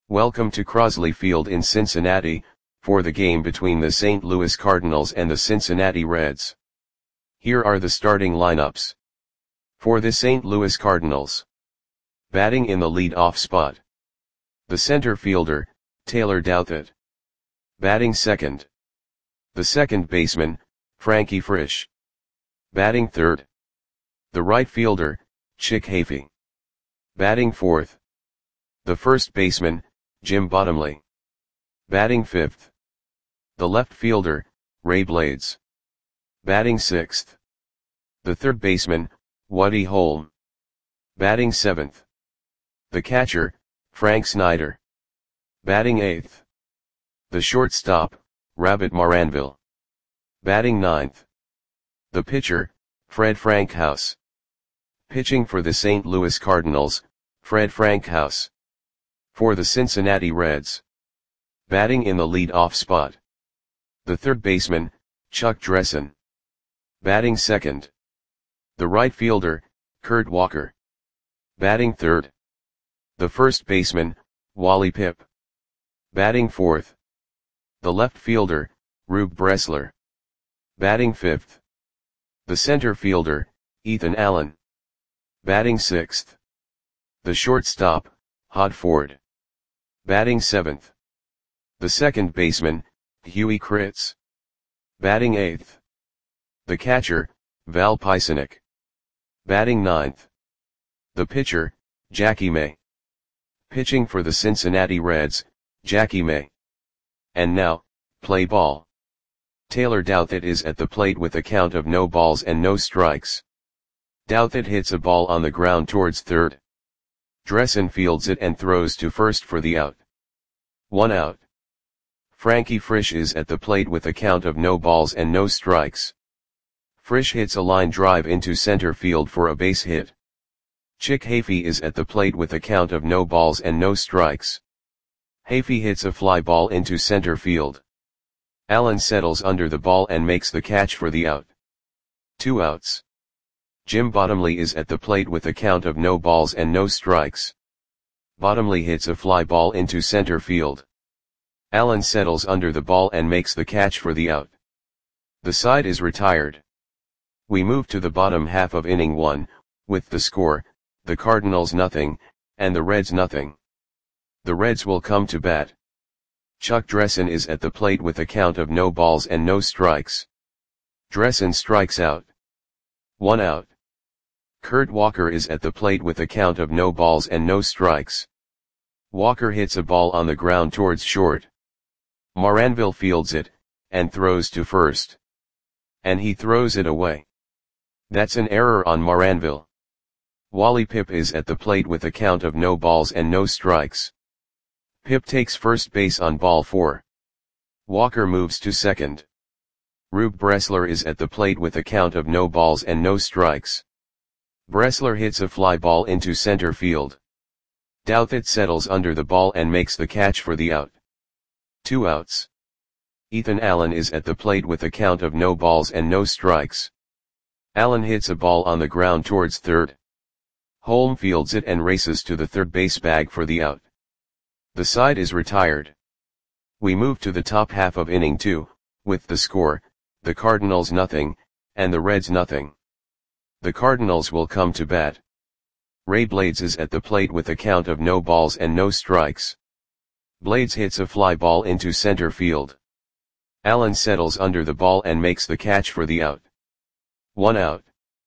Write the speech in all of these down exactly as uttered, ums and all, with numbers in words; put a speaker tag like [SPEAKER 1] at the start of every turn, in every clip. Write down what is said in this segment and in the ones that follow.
[SPEAKER 1] Welcome to Crosley Field in Cincinnati, for the game between the Saint Louis Cardinals and the Cincinnati Reds. Here are the starting lineups. For the Saint Louis Cardinals. Batting in the lead-off spot. The center fielder, Taylor Douthit. Batting second. The second baseman, Frankie Frisch. Batting third. The right fielder, Chick Hafey. Batting fourth. The first baseman, Jim Bottomley. Batting fifth. The left fielder, Ray Blades. Batting sixth. The third baseman, Woody Holm. Batting seventh. The catcher, Frank Snyder. Batting eighth. The shortstop, Rabbit Maranville. Batting ninth. The pitcher, Fred Frankhouse. Pitching for the Saint Louis Cardinals, Fred Frankhouse. For the Cincinnati Reds. Batting in the lead-off spot. The third baseman, Chuck Dressen. Batting second. The right fielder, Kurt Walker. Batting third. The first baseman, Wally Pipp. Batting fourth. The left fielder, Rube Bressler. Batting fifth. The center fielder, Ethan Allen. Batting sixth. The shortstop, Hod Ford. Batting seventh. The second baseman, Huey Kritz. Batting eighth. The catcher, Val Pisanic. Batting ninth. The pitcher, Jackie May. Pitching for the Cincinnati Reds, Jackie May. And now, play ball. Taylor Douthit is at the plate with a count of no balls and no strikes. Douthit hits a ball on the ground towards third. Dressen fields it and throws to first for the out. One out. Frankie Frisch is at the plate with a count of no balls and no strikes. Frisch hits a line drive into center field for a base hit. Chick Hafey is at the plate with a count of no balls and no strikes. Hafey hits a fly ball into center field. Allen settles under the ball and makes the catch for the out. Two outs. Jim Bottomley is at the plate with a count of no balls and no strikes. Bottomley hits a fly ball into center field. Allen settles under the ball and makes the catch for the out. The side is retired. We move to the bottom half of inning one, with the score, the Cardinals nothing, and the Reds nothing. The Reds will come to bat. Chuck Dressen is at the plate with a count of no balls and no strikes. Dressen strikes out. One out. Kurt Walker is at the plate with a count of no balls and no strikes. Walker hits a ball on the ground towards short. Maranville fields it, and throws to first. And he throws it away. That's an error on Maranville. Wally Pipp is at the plate with a count of no balls and no strikes. Pipp takes first base on ball four. Walker moves to second. Rube Bressler is at the plate with a count of no balls and no strikes. Bressler hits a fly ball into center field. Douthit settles under the ball and makes the catch for the out. Two outs. Ethan Allen is at the plate with a count of no balls and no strikes. Allen hits a ball on the ground towards third. Holm fields it and races to the third base bag for the out. The side is retired. We move to the top half of inning two, with the score, the Cardinals nothing, and the Reds nothing. The Cardinals will come to bat. Ray Blades is at the plate with a count of no balls and no strikes. Blades hits a fly ball into center field. Allen settles under the ball and makes the catch for the out. One out.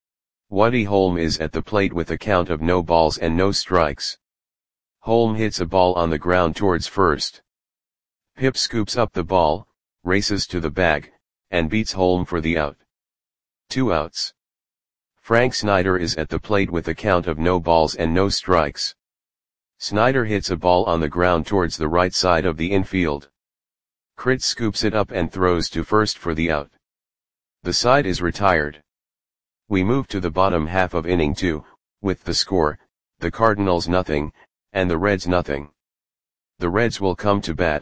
[SPEAKER 1] Woody Holm is at the plate with a count of no balls and no strikes. Holm hits a ball on the ground towards first. Pipp scoops up the ball, races to the bag, and beats Holm for the out. Two outs. Frank Snyder is at the plate with a count of no balls and no strikes. Snyder hits a ball on the ground towards the right side of the infield. Kritz scoops it up and throws to first for the out. The side is retired. We move to the bottom half of inning two, with the score, the Cardinals nothing, and the Reds nothing. The Reds will come to bat.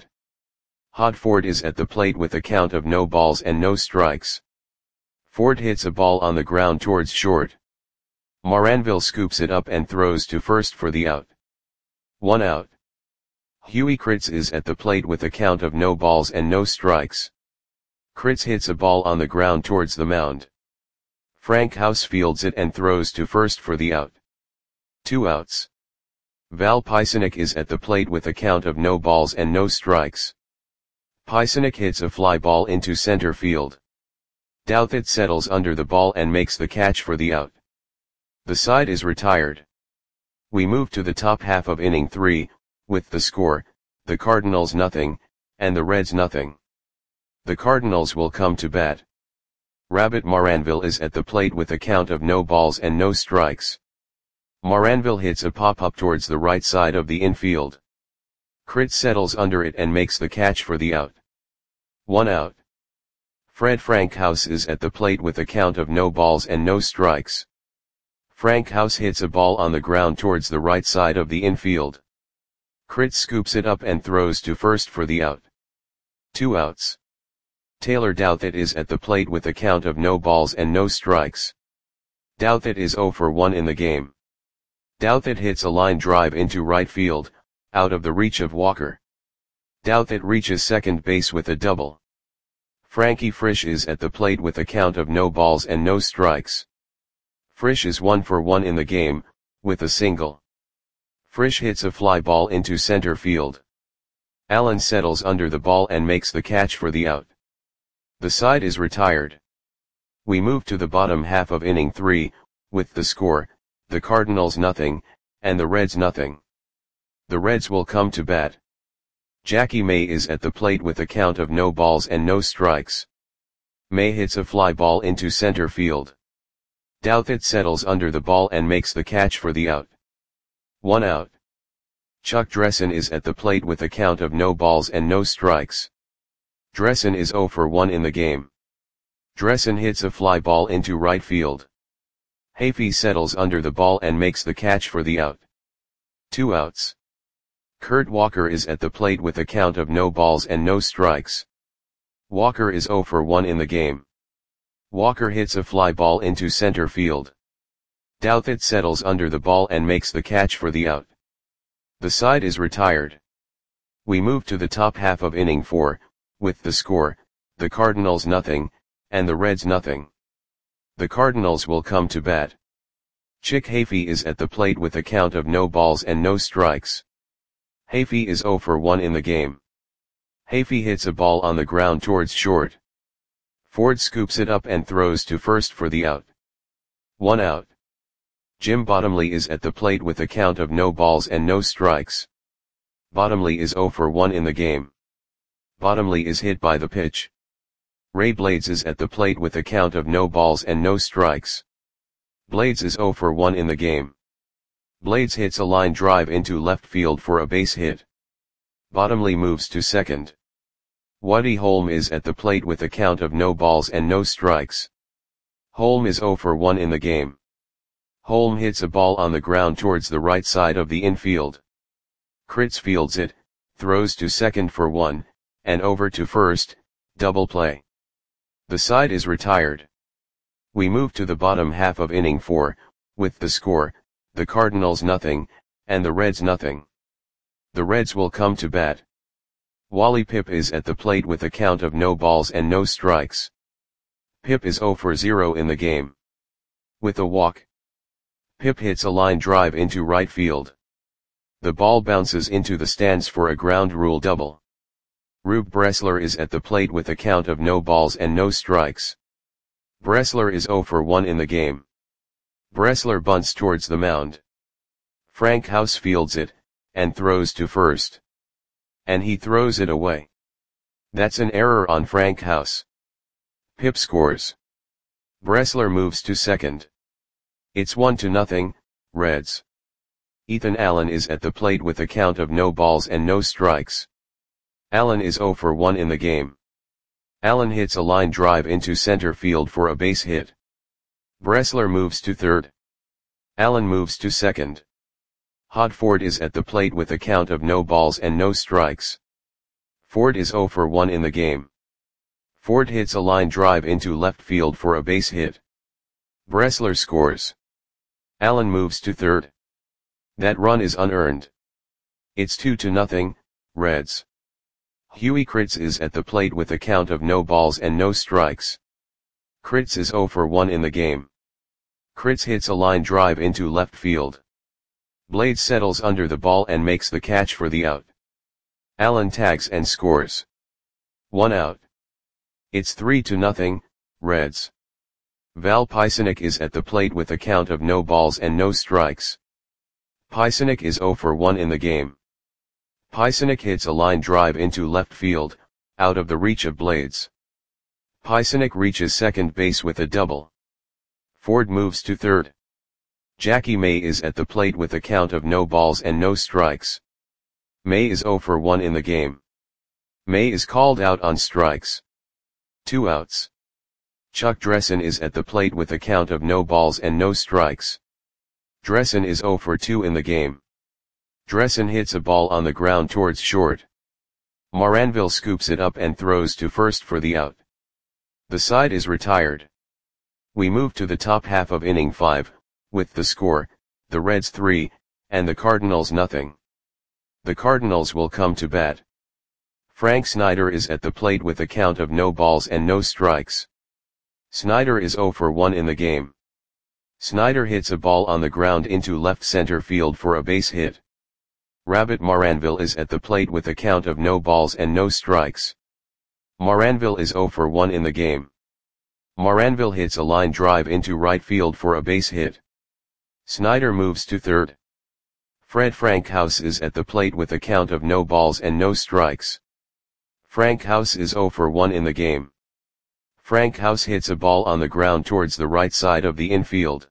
[SPEAKER 1] Hod Ford is at the plate with a count of no balls and no strikes. Ford hits a ball on the ground towards short. Maranville scoops it up and throws to first for the out. One out. Huey Kritz is at the plate with a count of no balls and no strikes. Kritz hits a ball on the ground towards the mound. Frank House fields it and throws to first for the out. Two outs. Val Pisanic is at the plate with a count of no balls and no strikes. Pisanic hits a fly ball into center field. Douthit settles under the ball and makes the catch for the out. The side is retired. We move to the top half of inning three, with the score, the Cardinals nothing, and the Reds nothing. The Cardinals will come to bat. Rabbit Maranville is at the plate with a count of no balls and no strikes. Maranville hits a pop-up towards the right side of the infield. Kritz settles under it and makes the catch for the out. One out. Fred Frank House is at the plate with a count of no balls and no strikes. Frank House hits a ball on the ground towards the right side of the infield. Kritz scoops it up and throws to first for the out. Two outs. Taylor Douthit is at the plate with a count of no balls and no strikes. Douthit is oh for one in the game. Douthit hits a line drive into right field, out of the reach of Walker. Douthit reaches second base with a double. Frankie Frisch is at the plate with a count of no balls and no strikes. Frisch is one for one in the game, with a single. Frisch hits a fly ball into center field. Allen settles under the ball and makes the catch for the out. The side is retired. We move to the bottom half of inning three, with the score, the Cardinals nothing, and the Reds nothing. The Reds will come to bat. Jackie May is at the plate with a count of no balls and no strikes. May hits a fly ball into center field. Douthit settles under the ball and makes the catch for the out. One out. Chuck Dressen is at the plate with a count of no balls and no strikes. Dressen is oh for one in the game. Dressen hits a fly ball into right field. Hafey settles under the ball and makes the catch for the out. Two outs. Kurt Walker is at the plate with a count of no balls and no strikes. Walker is oh for one in the game. Walker hits a fly ball into center field. Douthit settles under the ball and makes the catch for the out. The side is retired. We move to the top half of inning four, with the score, the Cardinals nothing, and the Reds nothing. The Cardinals will come to bat. Chick Hafey is at the plate with a count of no balls and no strikes. Hafey is oh for one in the game. Hafey hits a ball on the ground towards short. Ford scoops it up and throws to first for the out. One out. Jim Bottomley is at the plate with a count of no balls and no strikes. Bottomley is oh for one in the game. Bottomley is hit by the pitch. Ray Blades is at the plate with a count of no balls and no strikes. Blades is oh for one in the game. Blades hits a line drive into left field for a base hit. Bottomley moves to second. Woody Holm is at the plate with a count of no balls and no strikes. Holm is oh for one in the game. Holm hits a ball on the ground towards the right side of the infield. Kritz fields it, throws to second for one, and over to first, double play. The side is retired. We move to the bottom half of inning four, with the score, the Cardinals nothing, and the Reds nothing. The Reds will come to bat. Wally Pipp is at the plate with a count of no balls and no strikes. Pipp is oh for zero in the game. With a walk, Pipp hits a line drive into right field. The ball bounces into the stands for a ground rule double. Rube Bressler is at the plate with a count of no balls and no strikes. Bressler is oh for one in the game. Bressler bunts towards the mound. Frank House fields it, and throws to first. And he throws it away. That's an error on Frank House. Pipp scores. Bressler moves to second. It's one to nothing, Reds. Ethan Allen is at the plate with a count of no balls and no strikes. Allen is oh for one in the game. Allen hits a line drive into center field for a base hit. Bressler moves to third. Allen moves to second. Hod Ford is at the plate with a count of no balls and no strikes. Ford is oh for one in the game. Ford hits a line drive into left field for a base hit. Bressler scores. Allen moves to third. That run is unearned. It's two to nothing, Reds. Huey Crits is at the plate with a count of no balls and no strikes. Crits is zero for one in the game. Crits hits a line drive into left field. Blades settles under the ball and makes the catch for the out. Allen tags and scores. One out. It's three to nothing, Reds. Val Pisanic is at the plate with a count of no balls and no strikes. Pisanic is zero for one in the game. Pisanic hits a line drive into left field, out of the reach of Blades. Pisanic reaches second base with a double. Ford moves to third. Jackie May is at the plate with a count of no balls and no strikes. May is zero for one in the game. May is called out on strikes. Two outs. Chuck Dressen is at the plate with a count of no balls and no strikes. Dressen is zero for two in the game. Dressen hits a ball on the ground towards short. Moranville scoops it up and throws to first for the out. The side is retired. We move to the top half of inning five, with the score, the Reds three, and the Cardinals nothing. The Cardinals will come to bat. Frank Snyder is at the plate with a count of no balls and no strikes. Snyder is zero for one in the game. Snyder hits a ball on the ground into left center field for a base hit. Rabbit Moranville is at the plate with a count of no balls and no strikes. Moranville is zero for one in the game. Moranville hits a line drive into right field for a base hit. Snyder moves to third. Fred Frankhouse is at the plate with a count of no balls and no strikes. Frankhouse is zero for one in the game. Frankhouse hits a ball on the ground towards the right side of the infield.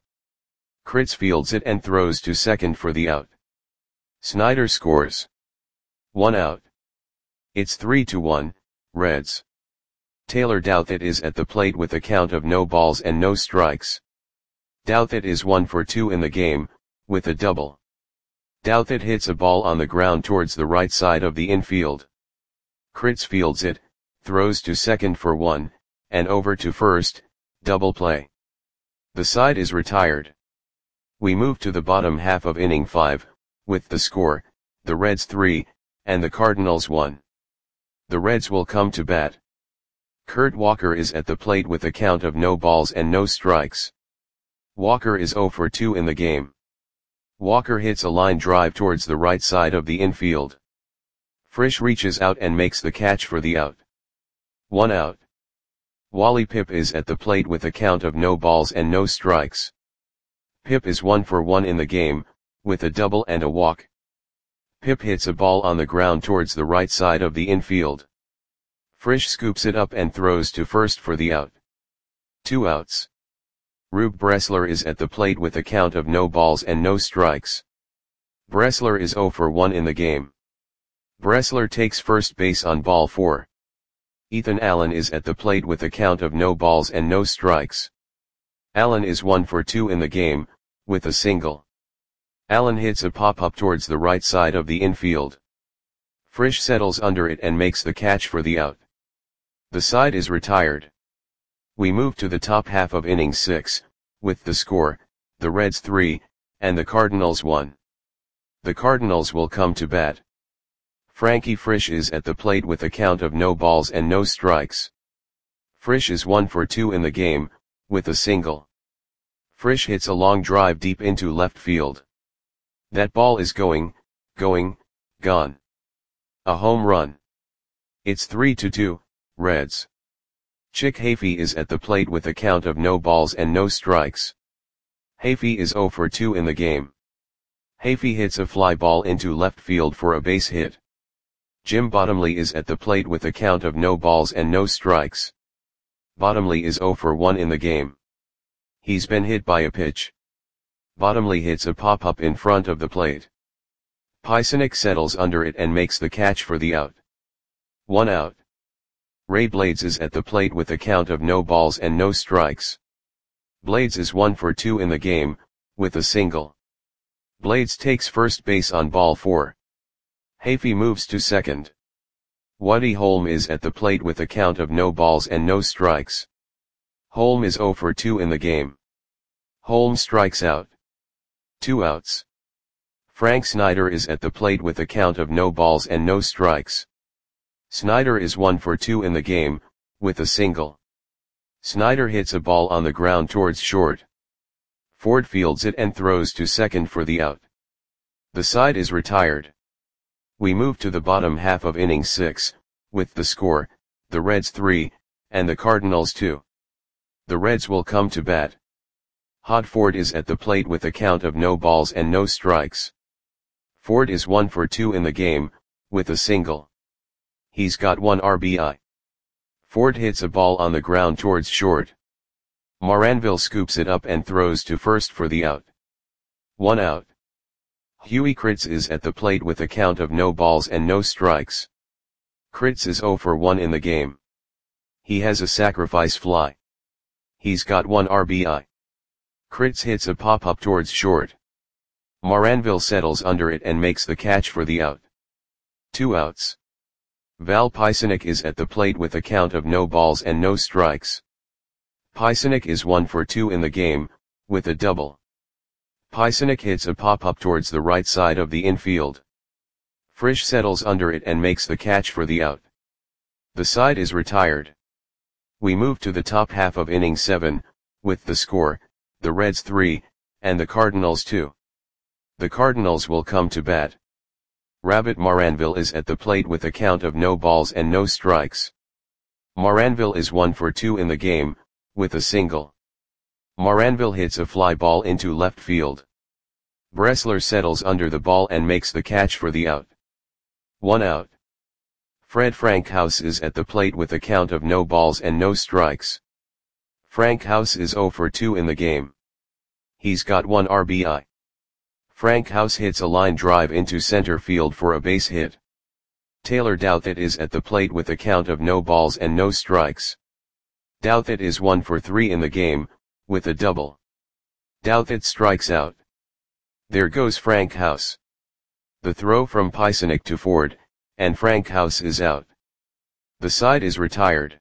[SPEAKER 1] Crits fields it and throws to second for the out. Snyder scores. One out. It's three to one, Reds. Taylor Douthit is at the plate with a count of no balls and no strikes. Douthit is one for two in the game, with a double. Douthit hits a ball on the ground towards the right side of the infield. Crits fields it, throws to second for one, and over to first, double play. The side is retired. We move to the bottom half of inning five, with the score, the Reds three, and the Cardinals one. The Reds will come to bat. Kurt Walker is at the plate with a count of no balls and no strikes. Walker is zero for two in the game. Walker hits a line drive towards the right side of the infield. Frisch reaches out and makes the catch for the out. One out. Wally Pipp is at the plate with a count of no balls and no strikes. Pipp is one for one in the game, with a double and a walk. Pipp hits a ball on the ground towards the right side of the infield. Frisch scoops it up and throws to first for the out. Two outs. Rube Bressler is at the plate with a count of no balls and no strikes. Bressler is zero for one in the game. Bressler takes first base on ball four. Ethan Allen is at the plate with a count of no balls and no strikes. Allen is one for two in the game, with a single. Allen hits a pop-up towards the right side of the infield. Frisch settles under it and makes the catch for the out. The side is retired. We move to the top half of inning six, with the score, the Reds three, and the Cardinals one. The Cardinals will come to bat. Frankie Frisch is at the plate with a count of no balls and no strikes. Frisch is one for two in the game, with a single. Frisch hits a long drive deep into left field. That ball is going, going, gone. A home run. It's three to two, Reds. Chick Hafey is at the plate with a count of no balls and no strikes. Hafey is zero for two in the game. Hafey hits a fly ball into left field for a base hit. Jim Bottomley is at the plate with a count of no balls and no strikes. Bottomley is zero for one in the game. He's been hit by a pitch. Bottomley hits a pop-up in front of the plate. Pisanic settles under it and makes the catch for the out. One out. Ray Blades is at the plate with a count of no balls and no strikes. Blades is one for two in the game, with a single. Blades takes first base on ball four. Hafey moves to second. Woody Holm is at the plate with a count of no balls and no strikes. Holm is zero for two in the game. Holm strikes out. Two outs. Frank Snyder is at the plate with a count of no balls and no strikes. Snyder is one for two in the game, with a single. Snyder hits a ball on the ground towards short. Ford fields it and throws to second for the out. The side is retired. We move to the bottom half of inning six, with the score, the Reds three, and the Cardinals two. The Reds will come to bat. Hod Ford is at the plate with a count of no balls and no strikes. Ford is one for two in the game, with a single. He's got one R B I. Ford hits a ball on the ground towards short. Moranville scoops it up and throws to first for the out. One out. Huey Kritz is at the plate with a count of no balls and no strikes. Kritz is zero for one in the game. He has a sacrifice fly. He's got one R B I. Kritz hits a pop-up towards short. Moranville settles under it and makes the catch for the out. Two outs. Val Pisanic is at the plate with a count of no balls and no strikes. Pisanic is one for two in the game, with a double. Pisanic hits a pop-up towards the right side of the infield. Frisch settles under it and makes the catch for the out. The side is retired. We move to the top half of inning seven, with the score, the Reds three, and the Cardinals two. The Cardinals will come to bat. Rabbit Moranville is at the plate with a count of no balls and no strikes. Moranville is one for two in the game, with a single. Moranville hits a fly ball into left field. Bressler settles under the ball and makes the catch for the out. One out. Fred Frankhouse is at the plate with a count of no balls and no strikes. Frankhouse is zero for two in the game. He's got one R B I. Frankhouse hits a line drive into center field for a base hit. Taylor Douthit is at the plate with a count of no balls and no strikes. Douthit is one for three in the game, with a double. Douthit strikes out. There goes Frankhouse. The throw from Pisanic to Ford, and Frankhouse is out. The side is retired.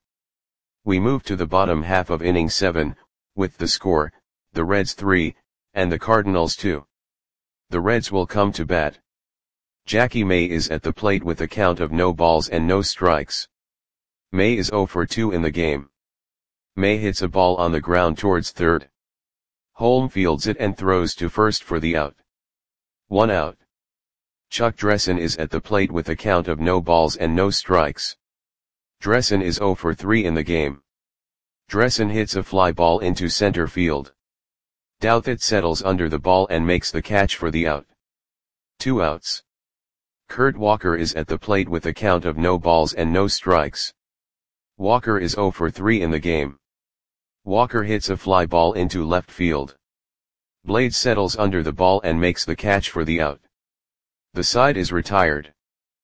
[SPEAKER 1] We move to the bottom half of inning seven, with the score, the Reds three, and the Cardinals two. The Reds will come to bat. Jackie May is at the plate with a count of no balls and no strikes. May is zero for two in the game. May hits a ball on the ground towards third. Holm fields it and throws to first for the out. One out. Chuck Dressen is at the plate with a count of no balls and no strikes. Dressen is zero for three in the game. Dressen hits a fly ball into center field. Douthit settles under the ball and makes the catch for the out. Two outs. Kurt Walker is at the plate with a count of no balls and no strikes. Walker is zero for three in the game. Walker hits a fly ball into left field. Blades settles under the ball and makes the catch for the out. The side is retired.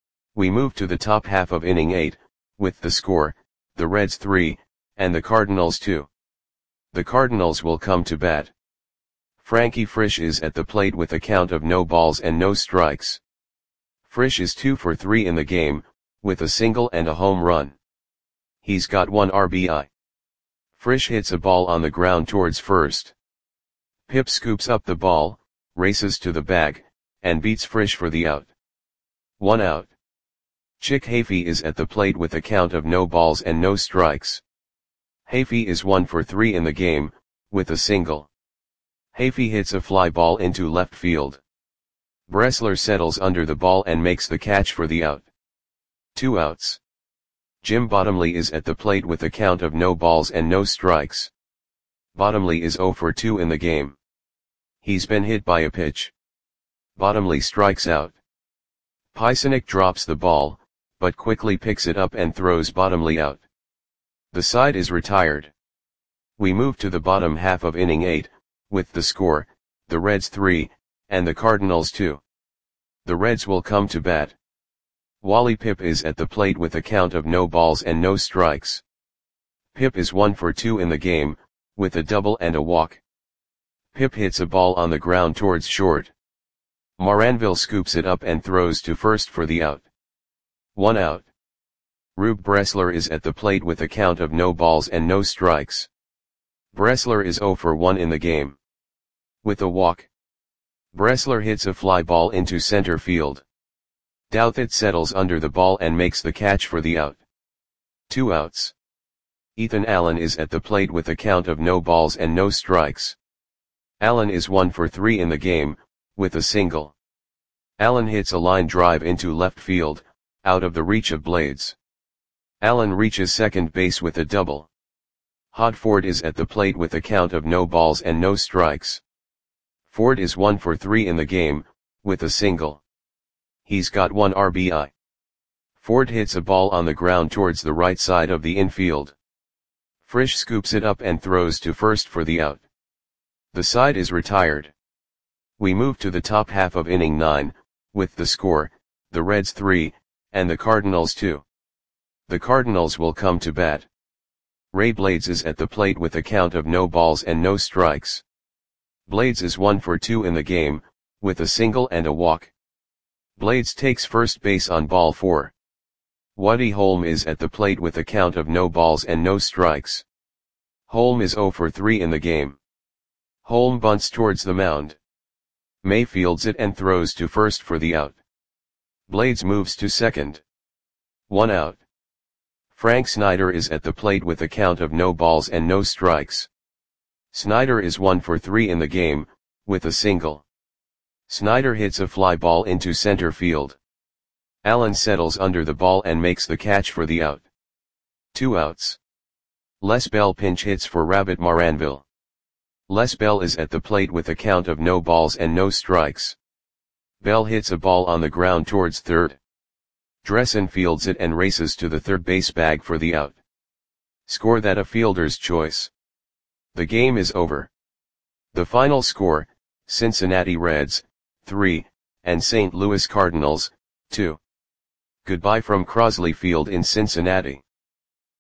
[SPEAKER 1] We move to the top half of inning eight, with the score, the Reds three, and the Cardinals two. The Cardinals will come to bat. Frankie Frisch is at the plate with a count of no balls and no strikes. Frisch is two for three in the game, with a single and a home run. He's got one R B I. Frisch hits a ball on the ground towards first. Pip scoops up the ball, races to the bag, and beats Frisch for the out. One out. Chick Hafey is at the plate with a count of no balls and no strikes. Hafey is one for three in the game, with a single. Hafey hits a fly ball into left field. Bressler settles under the ball and makes the catch for the out. Two outs. Jim Bottomley is at the plate with a count of no balls and no strikes. Bottomley is zero for two in the game. He's been hit by a pitch. Bottomley strikes out. Pisanic drops the ball, but quickly picks it up and throws Bottomley out. The side is retired. We move to the bottom half of inning eight, with the score, the Reds three, and the Cardinals two. The Reds will come to bat. Wally Pipp is at the plate with a count of no balls and no strikes. Pipp is one for two in the game, with a double and a walk. Pipp hits a ball on the ground towards short. Moranville scoops it up and throws to first for the out. One out. Rube Bressler is at the plate with a count of no balls and no strikes. Bressler is zero for one in the game. With a walk. Bressler hits a fly ball into center field. Douthit settles under the ball and makes the catch for the out. Two outs. Ethan Allen is at the plate with a count of no balls and no strikes. Allen is one for three in the game, with a single. Allen hits a line drive into left field, out of the reach of Blades. Allen reaches second base with a double. Hod Ford is at the plate with a count of no balls and no strikes. Ford is one for three in the game, with a single. He's got one R B I. Ford hits a ball on the ground towards the right side of the infield. Frisch scoops it up and throws to first for the out. The side is retired. We move to the top half of inning nine, with the score, the Reds three, and the Cardinals two. The Cardinals will come to bat. Ray Blades is at the plate with a count of no balls and no strikes. Blades is one for two in the game, with a single and a walk. Blades takes first base on ball four. Woody Holm is at the plate with a count of no balls and no strikes. Holm is zero for three in the game. Holm bunts towards the mound. May fields it and throws to first for the out. Blades moves to second. One out. Frank Snyder is at the plate with a count of no balls and no strikes. Snyder is one for three in the game, with a single. Snyder hits a fly ball into center field. Allen settles under the ball and makes the catch for the out. Two outs. Les Bell pinch hits for Rabbit Maranville. Les Bell is at the plate with a count of no balls and no strikes. Bell hits a ball on the ground towards third. Dressen fields it and races to the third base bag for the out. Score that a fielder's choice. The game is over. The final score, Cincinnati Reds, three, and Saint Louis Cardinals, two. Goodbye from Crosley Field in Cincinnati.